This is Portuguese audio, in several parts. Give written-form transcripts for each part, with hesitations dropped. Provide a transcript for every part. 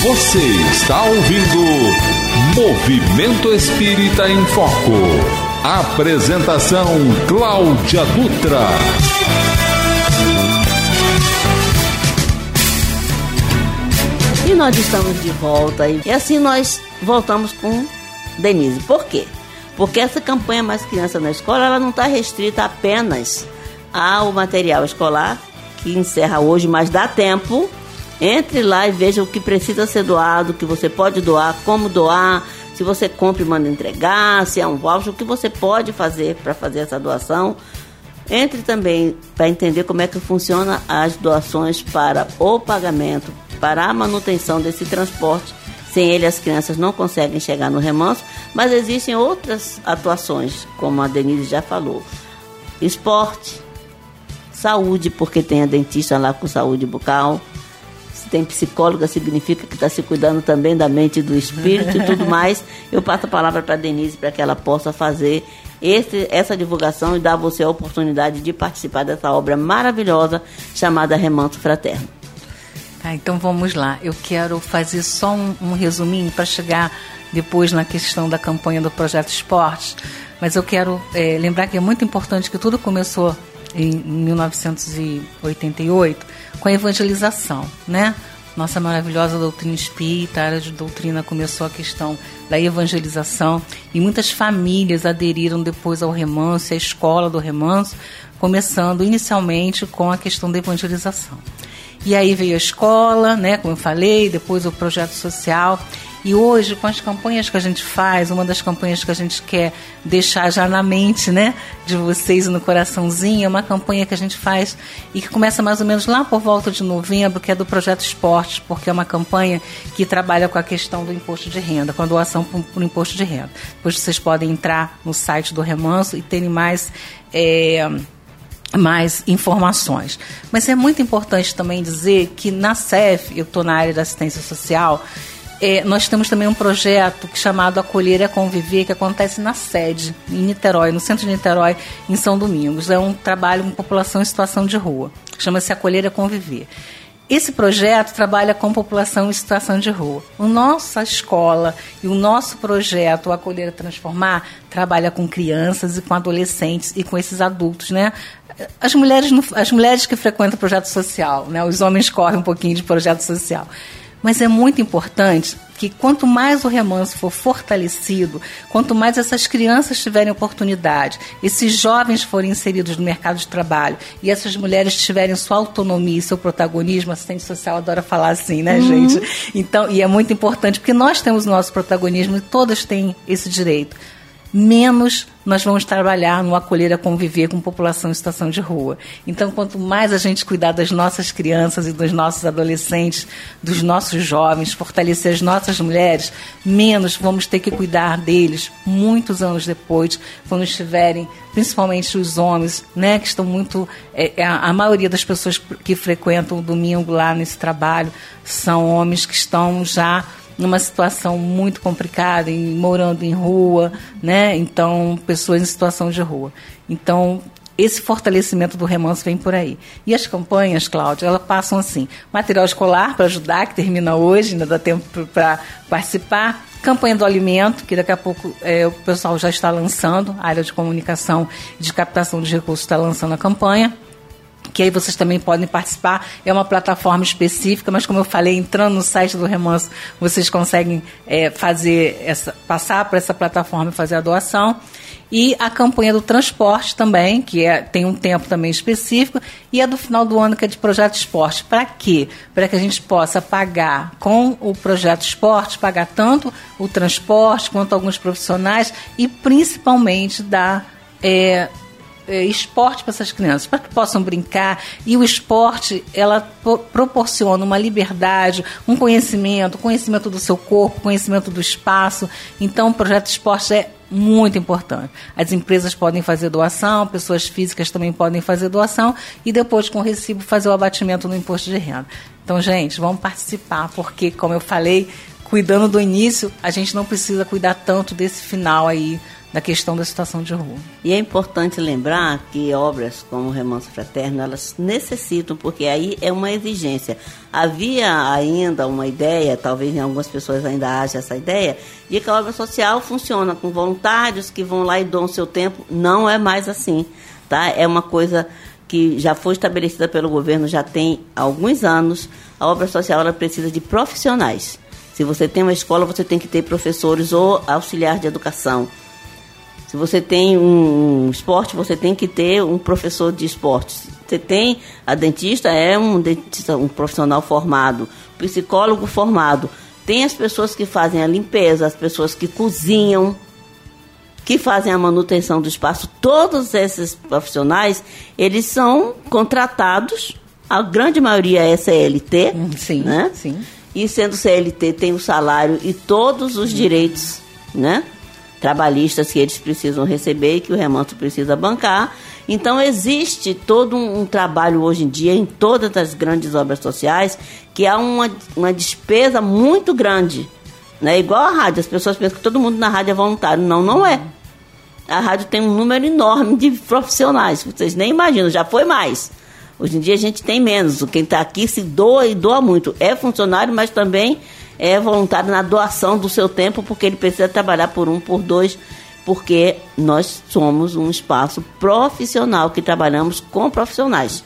Você está ouvindo Movimento Espírita em Foco. Apresentação Cláudia Dutra. E nós estamos de volta. E assim nós voltamos com Denise. Por quê? Porque essa campanha Mais Criança na Escola, ela não está restrita apenas ao material escolar, que encerra hoje, mas dá tempo. Entre lá e veja o que precisa ser doado, o que você pode doar, como doar, se você compra e manda entregar, se é um voucher, o que você pode fazer para fazer essa doação. Entre também para entender como é que funciona as doações para o pagamento, para a manutenção desse transporte. Sem ele as crianças não conseguem chegar no remanso, mas existem outras atuações, como a Denise já falou. Esporte, saúde, porque tem a dentista lá com saúde bucal. Se tem psicóloga, significa que está se cuidando também da mente e do espírito e tudo mais. Eu passo a palavra para a Denise para que ela possa fazer essa divulgação e dar a você a oportunidade de participar dessa obra maravilhosa chamada Remanso Fraterno. Tá, então vamos lá. Eu quero fazer só um resuminho para chegar depois na questão da campanha do Projeto Esporte, mas eu quero lembrar que é muito importante que tudo começou em 1988 com a evangelização, né? Nossa maravilhosa doutrina espírita, a área de doutrina começou a questão da evangelização e muitas famílias aderiram depois ao remanso, à escola do remanso, começando inicialmente com a questão da evangelização. E aí veio a escola, né, como eu falei, depois o projeto social. E hoje, com as campanhas que a gente faz, uma das campanhas que a gente quer deixar já na mente, né, de vocês no coraçãozinho, é uma campanha que a gente faz e que começa mais ou menos lá por volta de novembro, que é do Projeto Esporte, porque é uma campanha que trabalha com a questão do imposto de renda, com a doação por imposto de renda. Depois vocês podem entrar no site do Remanso e terem mais informações. Mas é muito importante também dizer que na CEF, eu estou na área da assistência social, nós temos também um projeto chamado Acolher é Conviver, que acontece na sede, em Niterói, no centro de Niterói, em São Domingos. É um trabalho com população em situação de rua. Chama-se Acolher é Conviver. Esse projeto trabalha com população em situação de rua. A nossa escola e o nosso projeto, o Acolher é Transformar, trabalha com crianças e com adolescentes e com esses adultos, né? As mulheres que frequentam o projeto social, né? Os homens correm um pouquinho de projeto social. Mas é muito importante que quanto mais o remanso for fortalecido, quanto mais essas crianças tiverem oportunidade, esses jovens forem inseridos no mercado de trabalho e essas mulheres tiverem sua autonomia e seu protagonismo, a assistente social adora falar assim, né, gente? Então, e é muito importante, porque nós temos o nosso protagonismo e todas têm esse direito. Menos nós vamos trabalhar no acolher a conviver com população em situação de rua. Então, quanto mais a gente cuidar das nossas crianças e dos nossos adolescentes, dos nossos jovens, fortalecer as nossas mulheres, menos vamos ter que cuidar deles muitos anos depois, quando estiverem, principalmente os homens, né, que estão muito... a maioria das pessoas que frequentam o domingo lá nesse trabalho são homens que estão já numa situação muito complicada, morando em rua, né? Então, pessoas em situação de rua. Então, esse fortalecimento do remanso vem por aí. E as campanhas, Cláudia, elas passam assim: material escolar para ajudar, que termina hoje, ainda dá tempo para participar. Campanha do alimento, que daqui a pouco o pessoal já está lançando, a área de comunicação e de captação de recursos está lançando a campanha, que aí vocês também podem participar. É uma plataforma específica, mas como eu falei, entrando no site do Remanso, vocês conseguem passar por essa plataforma e fazer a doação. E a campanha do transporte também, que tem um tempo também específico, e a do final do ano, que é de Projeto Esporte. Para quê? Para que a gente possa pagar com o Projeto Esporte, pagar tanto o transporte quanto alguns profissionais e principalmente dar esporte para essas crianças, para que possam brincar. E o esporte, ela proporciona uma liberdade, um conhecimento do seu corpo, conhecimento do espaço. Então, o projeto esporte é muito importante. As empresas podem fazer doação, pessoas físicas também podem fazer doação e depois, com o recibo, fazer o abatimento no imposto de renda. Então, gente, vamos participar, porque, como eu falei, cuidando do início, a gente não precisa cuidar tanto desse final aí da questão da situação de rua. E é importante lembrar que obras como o Remanso Fraterno, elas necessitam, porque aí é uma exigência. Havia ainda uma ideia, talvez em algumas pessoas ainda haja essa ideia, de que a obra social funciona com voluntários que vão lá e doam seu tempo. Não é mais assim, tá? É uma coisa que já foi estabelecida pelo governo já tem alguns anos. A obra social, ela precisa de profissionais. Se você tem uma escola, você tem que ter professores ou auxiliar de educação. Se você tem um esporte, você tem que ter um professor de esportes. Você tem a dentista, um profissional formado, psicólogo formado. Tem as pessoas que fazem a limpeza, as pessoas que cozinham, que fazem a manutenção do espaço. Todos esses profissionais, eles são contratados, a grande maioria é CLT, sim, né? Sim. E sendo CLT, tem o salário e todos os direitos, né, trabalhistas que eles precisam receber e que o Remanso precisa bancar. Então, existe todo um trabalho hoje em dia em todas as grandes obras sociais que há uma despesa muito grande. Né? Igual a rádio, as pessoas pensam que todo mundo na rádio é voluntário. Não, não é. A rádio tem um número enorme de profissionais, vocês nem imaginam, já foi mais. Hoje em dia a gente tem menos. Quem está aqui se doa e doa muito. É funcionário, mas também é voluntário na doação do seu tempo, porque ele precisa trabalhar por 1, por 2, porque nós somos um espaço profissional, que trabalhamos com profissionais.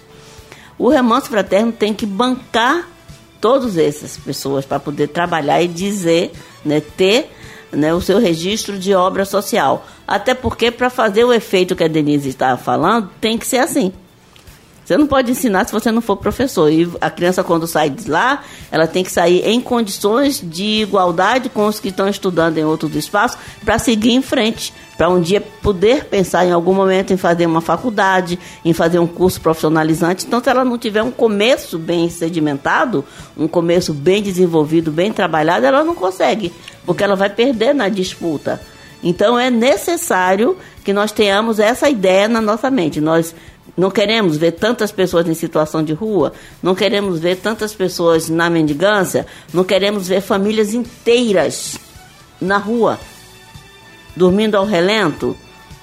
O Remanso Fraterno tem que bancar todas essas pessoas para poder trabalhar e dizer, né, ter, né, o seu registro de obra social. Até porque, para fazer o efeito que a Denise estava falando, tem que ser assim. Você não pode ensinar se você não for professor. E a criança, quando sai de lá, ela tem que sair em condições de igualdade com os que estão estudando em outros espaços para seguir em frente, para um dia poder pensar em algum momento em fazer uma faculdade, em fazer um curso profissionalizante. Então, se ela não tiver um começo bem sedimentado, um começo bem desenvolvido, bem trabalhado, ela não consegue, porque ela vai perder na disputa. Então, é necessário que nós tenhamos essa ideia na nossa mente. Nós não queremos ver tantas pessoas em situação de rua, não queremos ver tantas pessoas na mendigância, não queremos ver famílias inteiras na rua, dormindo ao relento,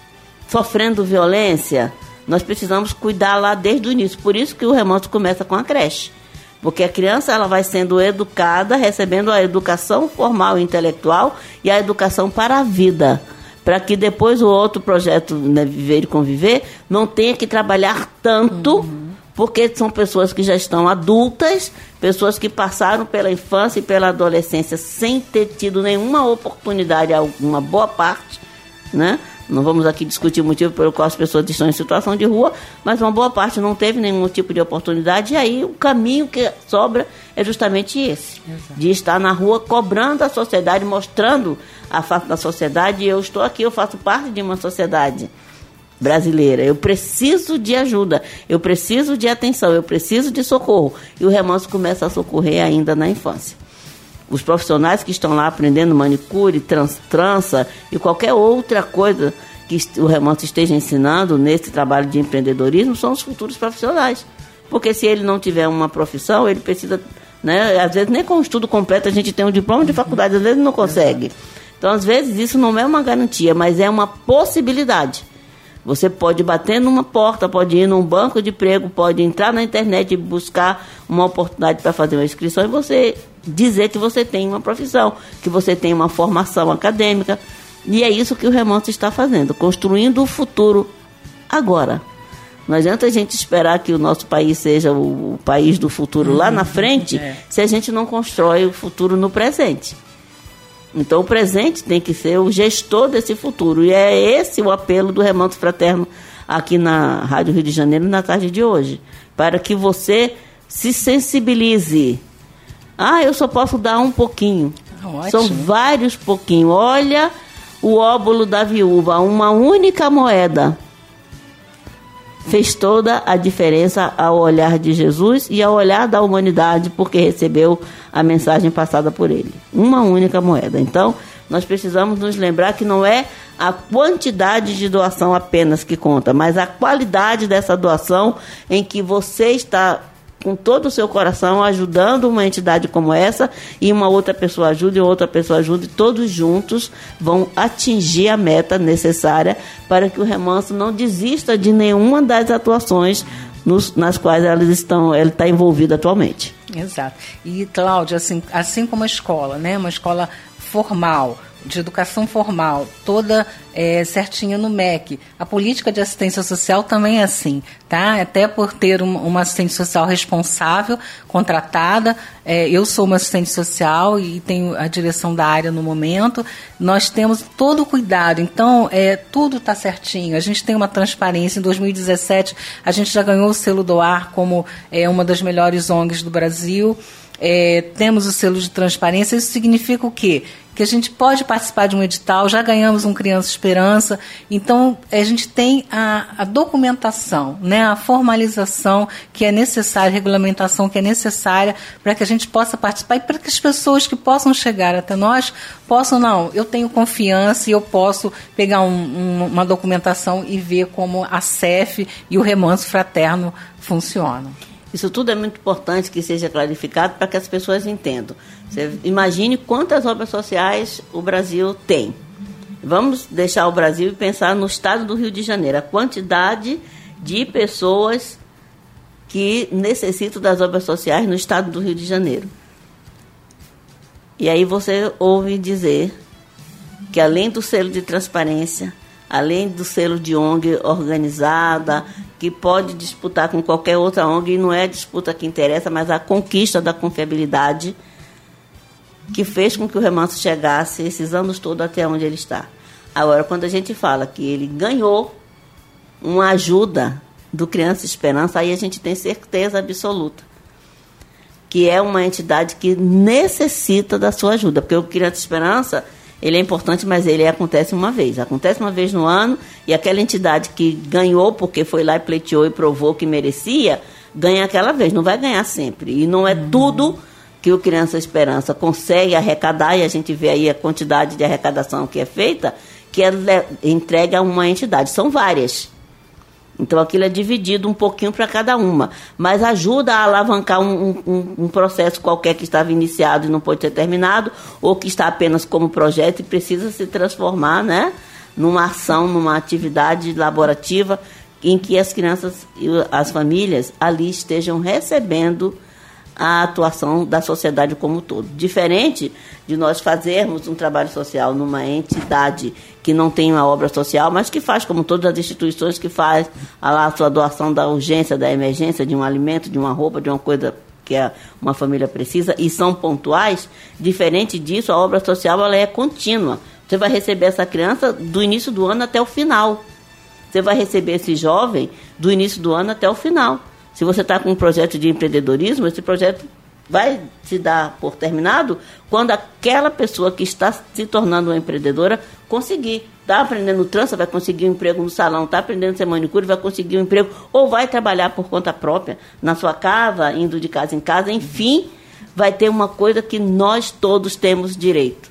sofrendo violência. Nós precisamos cuidar lá desde o início. Por isso que o Remanso começa com a creche. Porque a criança, ela vai sendo educada, recebendo a educação formal e intelectual e a educação para a vida, para que depois o outro projeto, né, Viver e Conviver, não tenha que trabalhar tanto, porque são pessoas que já estão adultas, pessoas que passaram pela infância e pela adolescência sem ter tido nenhuma oportunidade, uma boa parte, né? Não vamos aqui discutir o motivo pelo qual as pessoas estão em situação de rua, mas uma boa parte não teve nenhum tipo de oportunidade, e aí o caminho que sobra é justamente esse. Exato. De estar na rua cobrando a sociedade, mostrando a face da sociedade. Eu estou aqui, eu faço parte de uma sociedade brasileira, eu preciso de ajuda, eu preciso de atenção, eu preciso de socorro. E o Remanso começa a socorrer ainda na infância. Os profissionais que estão lá aprendendo manicure, trança e qualquer outra coisa que o Remanso esteja ensinando nesse trabalho de empreendedorismo são os futuros profissionais. Porque se ele não tiver uma profissão, ele precisa, né, às vezes nem com o estudo completo a gente tem um diploma de faculdade, às vezes não consegue. Então, às vezes, isso não é uma garantia, mas é uma possibilidade. Você pode bater numa porta, pode ir num banco de emprego, pode entrar na internet e buscar uma oportunidade para fazer uma inscrição e você dizer que você tem uma profissão, que você tem uma formação acadêmica. E é isso que o Remanso está fazendo, construindo o futuro agora. Não adianta a gente esperar que o nosso país seja o país do futuro lá na frente, se a gente não constrói o futuro no presente. Então, o presente tem que ser o gestor desse futuro. E é esse o apelo do Remanso Fraterno aqui na Rádio Rio de Janeiro na tarde de hoje. Para que você se sensibilize. Eu só posso dar um pouquinho. Ótimo. São vários pouquinhos. Olha o óbolo da viúva, uma única moeda. Fez toda a diferença ao olhar de Jesus e ao olhar da humanidade, porque recebeu a mensagem passada por ele. Uma única moeda. Então, nós precisamos nos lembrar que não é a quantidade de doação apenas que conta, mas a qualidade dessa doação em que você está com todo o seu coração, ajudando uma entidade como essa, e uma outra pessoa ajuda, e outra pessoa ajuda, e todos juntos vão atingir a meta necessária para que o Remanso não desista de nenhuma das atuações nas quais ele está envolvido atualmente. Exato. E, Cláudia, assim como a escola, né, uma escola formal, de educação formal, toda certinha no MEC. A política de assistência social também é assim, tá? Até por ter uma assistente social responsável, contratada. Eu sou uma assistente social e tenho a direção da área no momento. Nós temos todo o cuidado, então tudo está certinho. A gente tem uma transparência. Em 2017, a gente já ganhou o selo DOAR como uma das melhores ONGs do Brasil. Temos o selo de transparência. Isso significa o quê? Que a gente pode participar de um edital, já ganhamos um Criança Esperança, então a gente tem a documentação, né, a formalização que é necessária, a regulamentação que é necessária para que a gente possa participar e para que as pessoas que possam chegar até nós possam, eu tenho confiança e eu posso pegar uma documentação e ver como a CEF e o Remanso Fraterno funcionam. Isso tudo é muito importante que seja clarificado para que as pessoas entendam. Você imagine quantas obras sociais o Brasil tem. Vamos deixar o Brasil e pensar no estado do Rio de Janeiro, a quantidade de pessoas que necessitam das obras sociais no estado do Rio de Janeiro. E aí você ouve dizer que além do selo de transparência, além do selo de ONG organizada, que pode disputar com qualquer outra ONG, e não é a disputa que interessa, mas a conquista da confiabilidade que fez com que o Remanso chegasse esses anos todos até onde ele está. Agora, quando a gente fala que ele ganhou uma ajuda do Criança Esperança, aí a gente tem certeza absoluta que é uma entidade que necessita da sua ajuda, porque o Criança Esperança, ele é importante, mas ele acontece uma vez no ano, e aquela entidade que ganhou porque foi lá e pleiteou e provou que merecia, ganha aquela vez, não vai ganhar sempre. E não é tudo que o Criança Esperança consegue arrecadar, e a gente vê aí a quantidade de arrecadação que é feita, que ela entrega a uma entidade. São várias. Então aquilo é dividido um pouquinho para cada uma, mas ajuda a alavancar um processo qualquer que estava iniciado e não pode ser terminado, ou que está apenas como projeto e precisa se transformar, né, numa ação, numa atividade laborativa em que as crianças e as famílias ali estejam recebendo a atuação da sociedade como um todo. Diferente de nós fazermos um trabalho social numa entidade que não tem uma obra social, mas que faz, como todas as instituições, que faz a sua doação da urgência, da emergência, de um alimento, de uma roupa, de uma coisa que uma família precisa, e são pontuais. Diferente disso, a obra social ela é contínua. Você vai receber essa criança do início do ano até o final. Você vai receber esse jovem do início do ano até o final. Se você está com um projeto de empreendedorismo, esse projeto vai se dar por terminado quando aquela pessoa que está se tornando uma empreendedora conseguir. Está aprendendo trança, vai conseguir um emprego no salão. Está aprendendo a ser manicure, vai conseguir um emprego. Ou vai trabalhar por conta própria na sua casa, indo de casa em casa. Enfim, vai ter uma coisa que nós todos temos direito.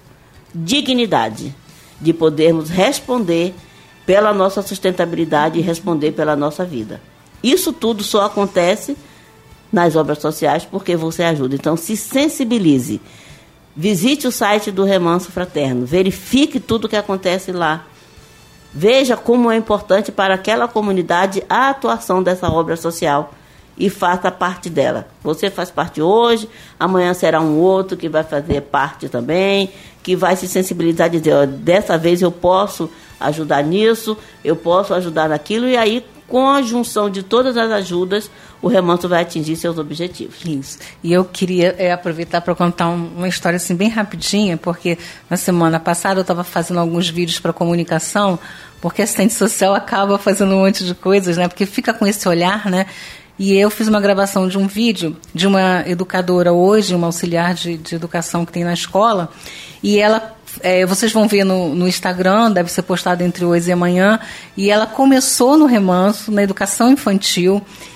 Dignidade. De podermos responder pela nossa sustentabilidade e responder pela nossa vida. Isso tudo só acontece nas obras sociais porque você ajuda. Então, se sensibilize. Visite o site do Remanso Fraterno. Verifique tudo o que acontece lá. Veja como é importante para aquela comunidade a atuação dessa obra social e faça parte dela. Você faz parte hoje, amanhã será um outro que vai fazer parte também, que vai se sensibilizar e dizer, dessa vez eu posso ajudar nisso, eu posso ajudar naquilo, e aí, com a junção de todas as ajudas, o Remanso vai atingir seus objetivos. Isso. E eu queria aproveitar para contar uma história assim, bem rapidinha, porque na semana passada eu estava fazendo alguns vídeos para comunicação, porque a assistente social acaba fazendo um monte de coisas, né? Porque fica com esse olhar, né? E eu fiz uma gravação de um vídeo de uma educadora hoje, uma auxiliar de educação que tem na escola, e ela... vocês vão ver no Instagram, deve ser postado entre hoje e amanhã, e ela começou no Remanso, na educação infantil,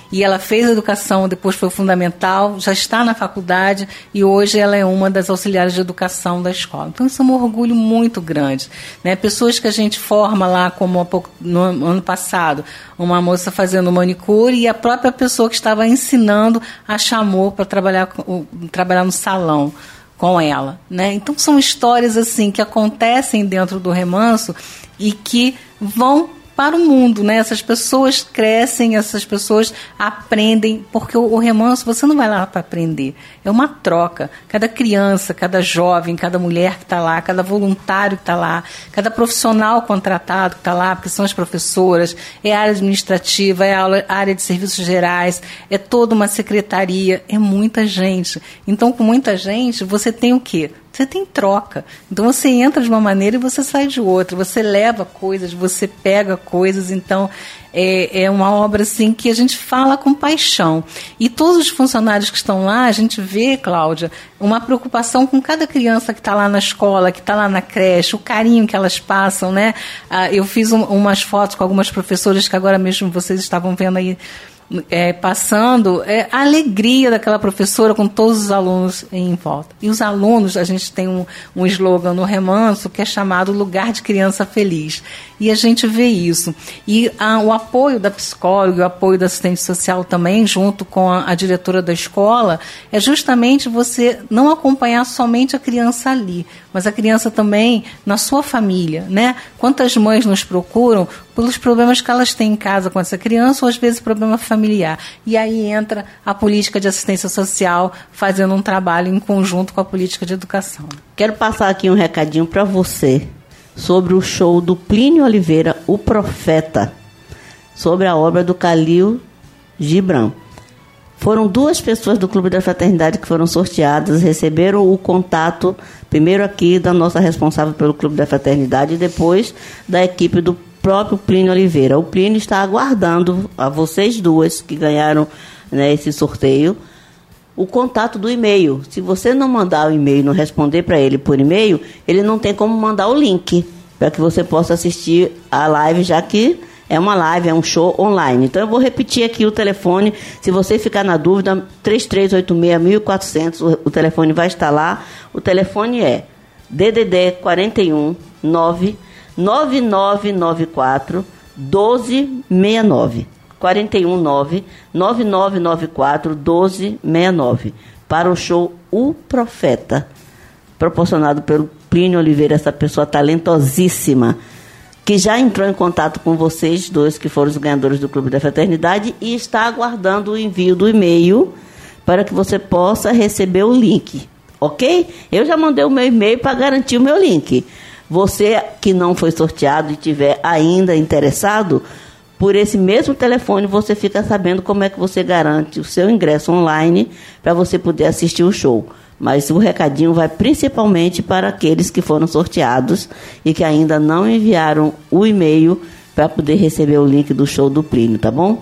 E ela fez educação, depois foi fundamental, já está na faculdade e hoje ela é uma das auxiliares de educação da escola. Então isso é um orgulho muito grande, né? Pessoas que a gente forma lá, como no ano passado, uma moça fazendo manicure e a própria pessoa que estava ensinando a chamou para trabalhar no salão com ela, né? Então são histórias assim que acontecem dentro do Remanso e que vão para o mundo, né? Essas pessoas crescem, essas pessoas aprendem, porque o Remanso, você não vai lá para aprender, é uma troca. Cada criança, cada jovem, cada mulher que está lá, cada voluntário que está lá, cada profissional contratado que está lá, porque são as professoras, é a área administrativa, é a área de serviços gerais, é toda uma secretaria, é muita gente. Então, com muita gente, você tem o quê? Você tem troca. Então você entra de uma maneira e você sai de outra. Você leva coisas, você pega coisas. Então é uma obra assim que a gente fala com paixão. E todos os funcionários que estão lá, a gente vê, Cláudia, uma preocupação com cada criança que está lá na escola, que está lá na creche, o carinho que elas passam, né? Eu fiz umas fotos com algumas professoras que agora mesmo vocês estavam vendo aí, passando a alegria daquela professora com todos os alunos em volta. E os alunos, a gente tem um slogan no Remanso que é chamado Lugar de Criança Feliz. E a gente vê isso. E o apoio da psicóloga, o apoio da assistente social também, junto com a diretora da escola, é justamente você não acompanhar somente a criança ali, mas a criança também na sua família, né? Quantas mães nos procuram pelos problemas que elas têm em casa com essa criança, ou às vezes problema familiar. E aí entra a política de assistência social fazendo um trabalho em conjunto com a política de educação. Quero passar aqui um recadinho para você sobre o show do Plínio Oliveira, O Profeta, sobre a obra do Khalil Gibran. Foram 2 pessoas do Clube da Fraternidade que foram sorteadas, receberam o contato, primeiro aqui da nossa responsável pelo Clube da Fraternidade e depois da equipe do próprio Plínio Oliveira. O Plínio está aguardando a vocês 2 que ganharam, né, esse sorteio, o contato do e-mail. Se você não mandar o e-mail, não responder para ele por e-mail, ele não tem como mandar o link para que você possa assistir a live, já que é uma live, é um show online. Então eu vou repetir aqui o telefone, se você ficar na dúvida, 3386-1400, o telefone vai estar lá. O telefone é DDD 41 9994 1269. 419 9994 1269 para o show O Profeta, proporcionado pelo Plínio Oliveira, essa pessoa talentosíssima que já entrou em contato com vocês 2 que foram os ganhadores do Clube da Fraternidade e está aguardando o envio do e-mail para que você possa receber o link, ok? Eu já mandei o meu e-mail para garantir o meu link. Você que não foi sorteado e tiver ainda interessado, por esse mesmo telefone você fica sabendo como é que você garante o seu ingresso online para você poder assistir o show. Mas o recadinho vai principalmente para aqueles que foram sorteados e que ainda não enviaram o e-mail para poder receber o link do show do Plínio, tá bom?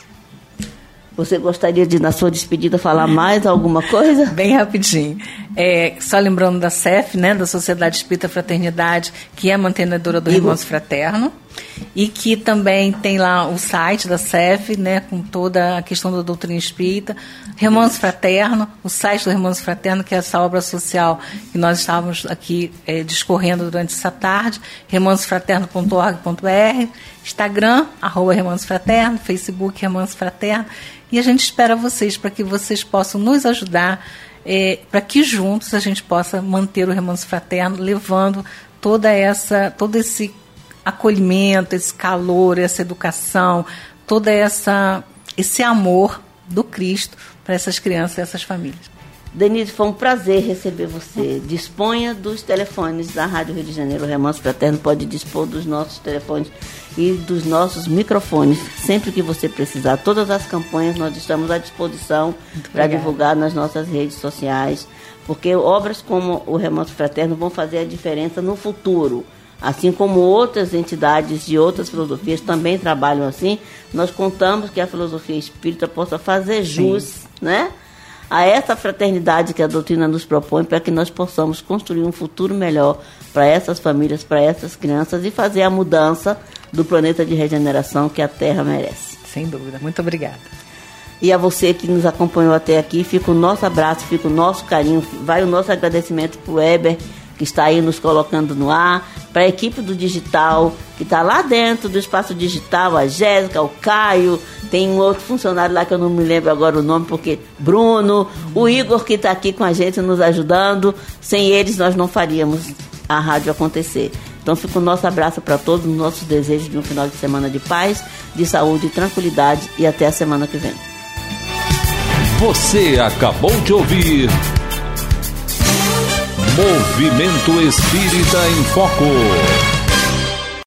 Você gostaria de, na sua despedida, falar mais alguma coisa? Bem rapidinho. Só lembrando da SEF, né, da Sociedade Espírita Fraternidade, que é mantenedora do Remanso Fraterno, e que também tem lá o site da SEF, né, com toda a questão da doutrina espírita. Remanso Fraterno, o site do Remanso Fraterno, que é essa obra social que nós estávamos aqui discorrendo durante essa tarde, remansofraterno.org.br, Instagram, @Remanso Fraterno, Facebook Remanso Fraterno, e a gente espera vocês para que vocês possam nos ajudar, para que juntos a gente possa manter o Remanso Fraterno, levando todo esse acolhimento, esse calor, essa educação, todo esse amor do Cristo para essas crianças e essas famílias. Denise, foi um prazer receber você. Disponha dos telefones da Rádio Rio de Janeiro. O Remanso Fraterno pode dispor dos nossos telefones e dos nossos microfones sempre que você precisar. Todas as campanhas nós estamos à disposição para divulgar nas nossas redes sociais, porque obras como o Remanso Fraterno vão fazer a diferença no futuro. Assim como outras entidades de outras filosofias também trabalham assim, nós contamos que a filosofia espírita possa fazer jus, né, a essa fraternidade que a doutrina nos propõe, para que nós possamos construir um futuro melhor para essas famílias, para essas crianças e fazer a mudança do planeta de regeneração que a Terra merece. Sem dúvida. Muito obrigada. E a você que nos acompanhou até aqui, fica o nosso abraço, fica o nosso carinho, vai o nosso agradecimento para o Weber, que está aí nos colocando no ar, para a equipe do digital, que está lá dentro do espaço digital, a Jéssica, o Caio, tem um outro funcionário lá que eu não me lembro agora o nome, porque Bruno, o Igor que está aqui com a gente nos ajudando, sem eles nós não faríamos a rádio acontecer. Então fica o nosso abraço para todos, os nossos desejos de um final de semana de paz, de saúde e tranquilidade, e até a semana que vem. Você acabou de ouvir Movimento Espírita em Foco.